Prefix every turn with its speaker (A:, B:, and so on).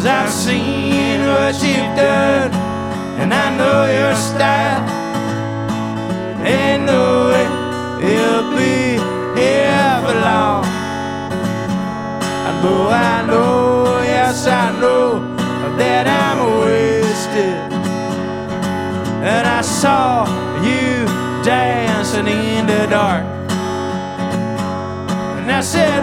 A: 'cause I've seen what you've done, and I know your style. Ain't no way you'll be here for long. I know, yes I know that I'm wasted. And I saw you dancing in the dark, and I said,